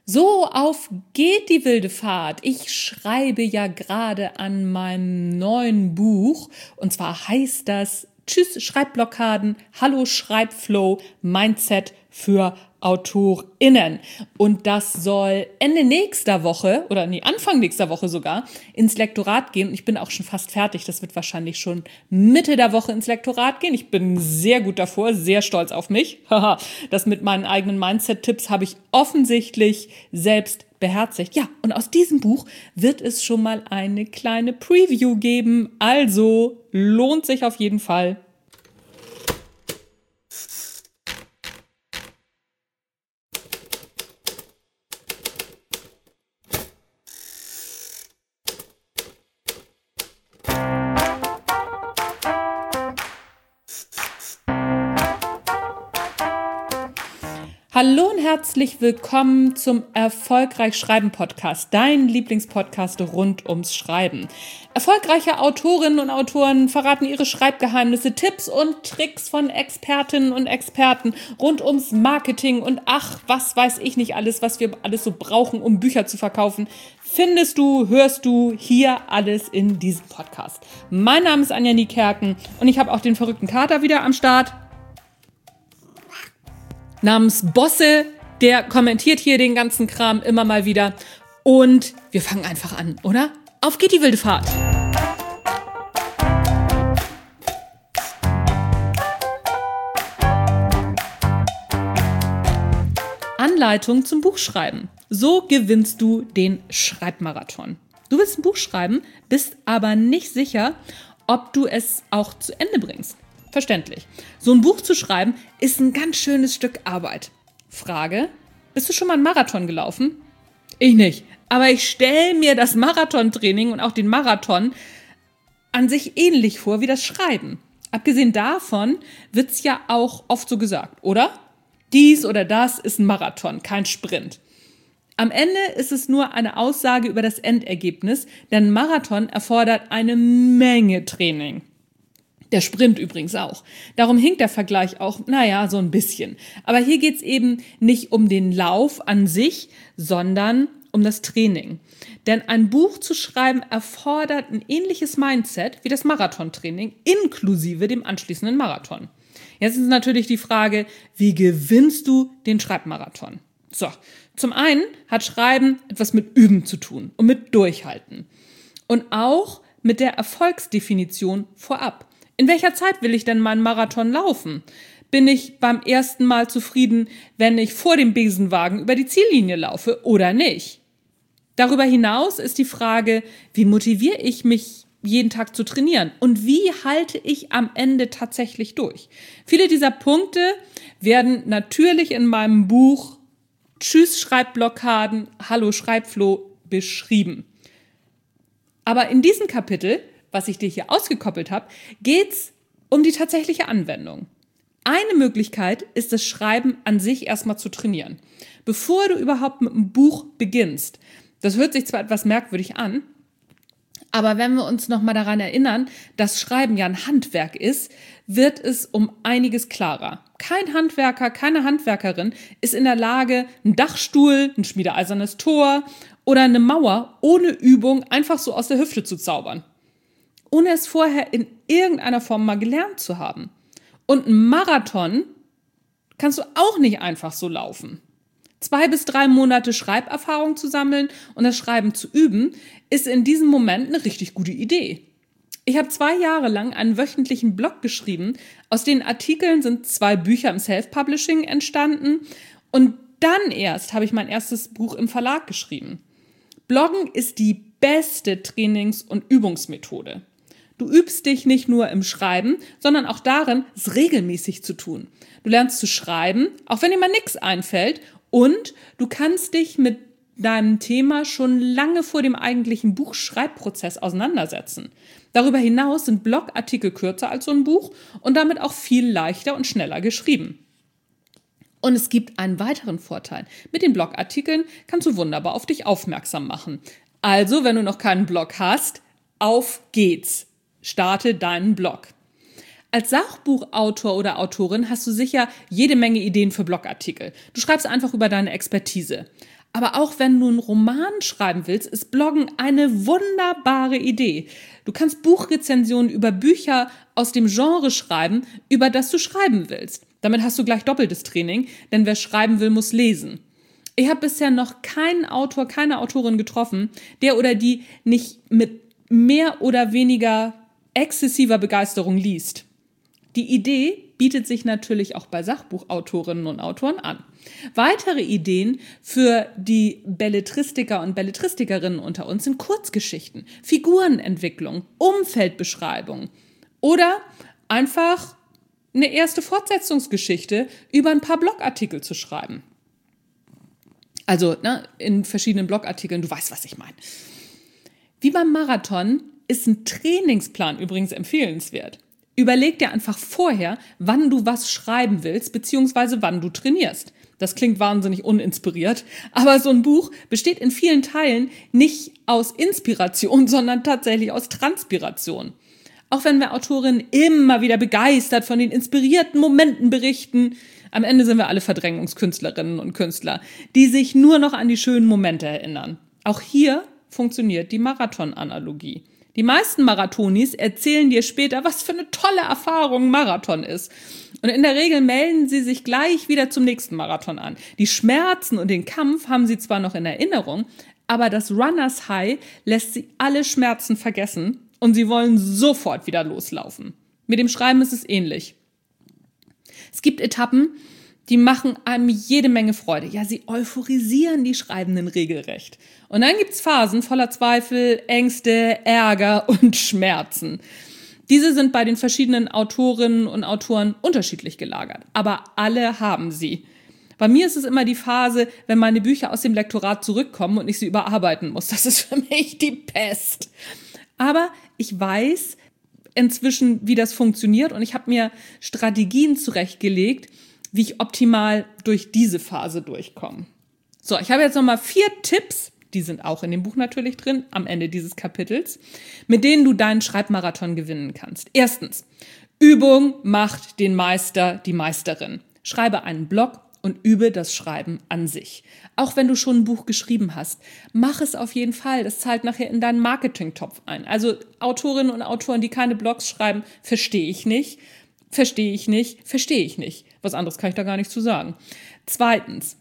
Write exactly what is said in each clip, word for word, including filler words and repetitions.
So, auf geht die wilde Fahrt. Ich schreibe ja gerade an meinem neuen Buch und zwar heißt das Tschüss Schreibblockaden, Hallo Schreibflow, Mindset für AutorInnen. Und das soll Ende nächster Woche oder nee, Anfang nächster Woche sogar ins Lektorat gehen. Ich bin auch schon fast fertig. Das wird wahrscheinlich schon Mitte der Woche ins Lektorat gehen. Ich bin sehr gut davor, sehr stolz auf mich. Das mit meinen eigenen Mindset-Tipps habe ich offensichtlich selbst beherzigt. Ja, und aus diesem Buch wird es schon mal eine kleine Preview geben. Also lohnt sich auf jeden Fall. Hallo und herzlich willkommen zum Erfolgreich Schreiben Podcast, dein Lieblingspodcast rund ums Schreiben. Erfolgreiche Autorinnen und Autoren verraten ihre Schreibgeheimnisse, Tipps und Tricks von Expertinnen und Experten rund ums Marketing und ach, was weiß ich nicht alles, was wir alles so brauchen, um Bücher zu verkaufen, findest du, hörst du hier alles in diesem Podcast. Mein Name ist Anja Niekerken und ich habe auch den verrückten Kater wieder am Start. Namens Bosse, der kommentiert hier den ganzen Kram immer mal wieder. Und wir fangen einfach an, oder? Auf geht die wilde Fahrt! Anleitung zum Buchschreiben. So gewinnst du den Schreibmarathon. Du willst ein Buch schreiben, bist aber nicht sicher, ob du es auch zu Ende bringst. Verständlich. So ein Buch zu schreiben ist ein ganz schönes Stück Arbeit. Frage, bist du schon mal einen Marathon gelaufen? Ich nicht. Aber ich stelle mir das Marathontraining und auch den Marathon an sich ähnlich vor wie das Schreiben. Abgesehen davon wird es ja auch oft so gesagt, oder? Dies oder das ist ein Marathon, kein Sprint. Am Ende ist es nur eine Aussage über das Endergebnis, denn ein Marathon erfordert eine Menge Training. Der Sprint übrigens auch. Darum hinkt der Vergleich auch, naja, so ein bisschen. Aber hier geht's eben nicht um den Lauf an sich, sondern um das Training. Denn ein Buch zu schreiben erfordert ein ähnliches Mindset wie das Marathontraining, inklusive dem anschließenden Marathon. Jetzt ist natürlich die Frage, wie gewinnst du den Schreibmarathon? So, zum einen hat Schreiben etwas mit Üben zu tun und mit Durchhalten. Und auch mit der Erfolgsdefinition vorab. In welcher Zeit will ich denn meinen Marathon laufen? Bin ich beim ersten Mal zufrieden, wenn ich vor dem Besenwagen über die Ziellinie laufe oder nicht? Darüber hinaus ist die Frage, wie motiviere ich mich jeden Tag zu trainieren und wie halte ich am Ende tatsächlich durch? Viele dieser Punkte werden natürlich in meinem Buch Tschüss Schreibblockaden, Hallo Schreibflow beschrieben. Aber in diesem Kapitel, was ich dir hier ausgekoppelt habe, geht's um die tatsächliche Anwendung. Eine Möglichkeit ist, das Schreiben an sich erstmal zu trainieren. Bevor du überhaupt mit einem Buch beginnst, das hört sich zwar etwas merkwürdig an, aber wenn wir uns nochmal daran erinnern, dass Schreiben ja ein Handwerk ist, wird es um einiges klarer. Kein Handwerker, keine Handwerkerin ist in der Lage, einen Dachstuhl, ein schmiedeeisernes Tor oder eine Mauer ohne Übung einfach so aus der Hüfte zu zaubern. Ohne es vorher in irgendeiner Form mal gelernt zu haben. Und ein Marathon kannst du auch nicht einfach so laufen. Zwei bis drei Monate Schreiberfahrung zu sammeln und das Schreiben zu üben, ist in diesem Moment eine richtig gute Idee. Ich habe zwei Jahre lang einen wöchentlichen Blog geschrieben. Aus den Artikeln sind zwei Bücher im Self-Publishing entstanden und dann erst habe ich mein erstes Buch im Verlag geschrieben. Bloggen ist die beste Trainings- und Übungsmethode. Du übst dich nicht nur im Schreiben, sondern auch darin, es regelmäßig zu tun. Du lernst zu schreiben, auch wenn dir mal nichts einfällt, und du kannst dich mit deinem Thema schon lange vor dem eigentlichen Buchschreibprozess auseinandersetzen. Darüber hinaus sind Blogartikel kürzer als so ein Buch und damit auch viel leichter und schneller geschrieben. Und es gibt einen weiteren Vorteil. Mit den Blogartikeln kannst du wunderbar auf dich aufmerksam machen. Also, wenn du noch keinen Blog hast, auf geht's. Starte deinen Blog. Als Sachbuchautor oder Autorin hast du sicher jede Menge Ideen für Blogartikel. Du schreibst einfach über deine Expertise. Aber auch wenn du einen Roman schreiben willst, ist Bloggen eine wunderbare Idee. Du kannst Buchrezensionen über Bücher aus dem Genre schreiben, über das du schreiben willst. Damit hast du gleich doppeltes Training, denn wer schreiben will, muss lesen. Ich habe bisher noch keinen Autor, keine Autorin getroffen, der oder die nicht mit mehr oder weniger exzessiver Begeisterung liest. Die Idee bietet sich natürlich auch bei Sachbuchautorinnen und Autoren an. Weitere Ideen für die Belletristiker und Belletristikerinnen unter uns sind Kurzgeschichten, Figurenentwicklung, Umfeldbeschreibung oder einfach eine erste Fortsetzungsgeschichte über ein paar Blogartikel zu schreiben. Also ne, in verschiedenen Blogartikeln, du weißt, was ich meine. Wie beim Marathon ist ein Trainingsplan übrigens empfehlenswert. Überleg dir einfach vorher, wann du was schreiben willst, beziehungsweise wann du trainierst. Das klingt wahnsinnig uninspiriert, aber so ein Buch besteht in vielen Teilen nicht aus Inspiration, sondern tatsächlich aus Transpiration. Auch wenn wir Autorinnen immer wieder begeistert von den inspirierten Momenten berichten, am Ende sind wir alle Verdrängungskünstlerinnen und Künstler, die sich nur noch an die schönen Momente erinnern. Auch hier funktioniert die Marathon-Analogie. Die meisten Marathonis erzählen dir später, was für eine tolle Erfahrung ein Marathon ist. Und in der Regel melden sie sich gleich wieder zum nächsten Marathon an. Die Schmerzen und den Kampf haben sie zwar noch in Erinnerung, aber das Runners High lässt sie alle Schmerzen vergessen und sie wollen sofort wieder loslaufen. Mit dem Schreiben ist es ähnlich. Es gibt Etappen, die machen einem jede Menge Freude. Ja, sie euphorisieren die Schreibenden regelrecht. Und dann gibt's Phasen voller Zweifel, Ängste, Ärger und Schmerzen. Diese sind bei den verschiedenen Autorinnen und Autoren unterschiedlich gelagert. Aber alle haben sie. Bei mir ist es immer die Phase, wenn meine Bücher aus dem Lektorat zurückkommen und ich sie überarbeiten muss. Das ist für mich die Pest. Aber ich weiß inzwischen, wie das funktioniert und ich habe mir Strategien zurechtgelegt, wie ich optimal durch diese Phase durchkomme. So, ich habe jetzt nochmal vier Tipps, die sind auch in dem Buch natürlich drin, am Ende dieses Kapitels, mit denen du deinen Schreibmarathon gewinnen kannst. Erstens, Übung macht den Meister, die Meisterin. Schreibe einen Blog und übe das Schreiben an sich. Auch wenn du schon ein Buch geschrieben hast, mach es auf jeden Fall. Das zahlt nachher in deinen Marketingtopf ein. Also Autorinnen und Autoren, die keine Blogs schreiben, verstehe ich nicht. Verstehe ich nicht, verstehe ich nicht. Was anderes kann ich da gar nicht zu sagen. Zweitens,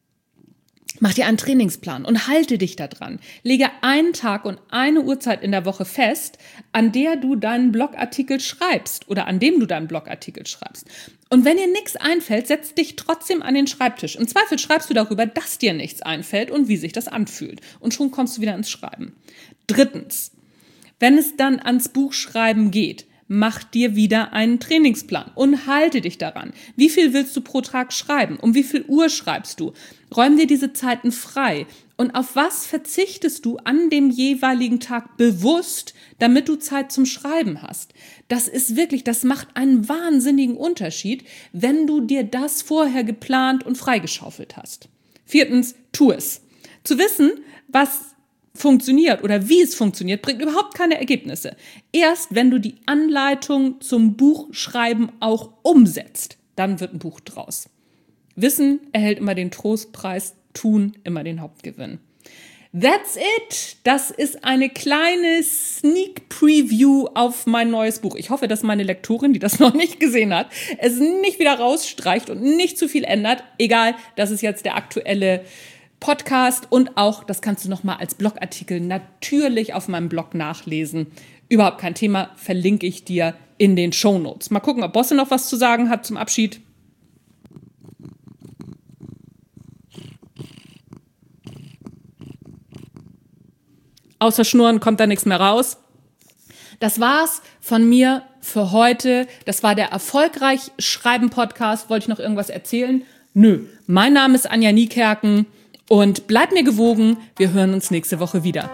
mach dir einen Trainingsplan und halte dich da dran. Lege einen Tag und eine Uhrzeit in der Woche fest, an der du deinen Blogartikel schreibst oder an dem du deinen Blogartikel schreibst. Und wenn dir nichts einfällt, setz dich trotzdem an den Schreibtisch. Im Zweifel schreibst du darüber, dass dir nichts einfällt und wie sich das anfühlt. Und schon kommst du wieder ins Schreiben. Drittens, wenn es dann ans Buchschreiben geht, mach dir wieder einen Trainingsplan und halte dich daran. Wie viel willst du pro Tag schreiben? Um wie viel Uhr schreibst du? Räum dir diese Zeiten frei. Und auf was verzichtest du an dem jeweiligen Tag bewusst, damit du Zeit zum Schreiben hast? Das ist wirklich, das macht einen wahnsinnigen Unterschied, wenn du dir das vorher geplant und freigeschaufelt hast. Viertens, tu es. Zu wissen, was funktioniert oder wie es funktioniert, bringt überhaupt keine Ergebnisse. Erst wenn du die Anleitung zum Buchschreiben auch umsetzt, dann wird ein Buch draus. Wissen erhält immer den Trostpreis, tun immer den Hauptgewinn. That's it. Das ist eine kleine Sneak Preview auf mein neues Buch. Ich hoffe, dass meine Lektorin, die das noch nicht gesehen hat, es nicht wieder rausstreicht und nicht zu viel ändert. Egal, das ist jetzt der aktuelle Podcast und auch, das kannst du nochmal als Blogartikel natürlich auf meinem Blog nachlesen. Überhaupt kein Thema, verlinke ich dir in den Shownotes. Mal gucken, ob Bosse noch was zu sagen hat zum Abschied. Außer Schnurren kommt da nichts mehr raus. Das war's von mir für heute. Das war der Erfolgreich Schreiben Podcast. Wollte ich noch irgendwas erzählen? Nö. Mein Name ist Anja Niekerken. Und bleib mir gewogen, wir hören uns nächste Woche wieder.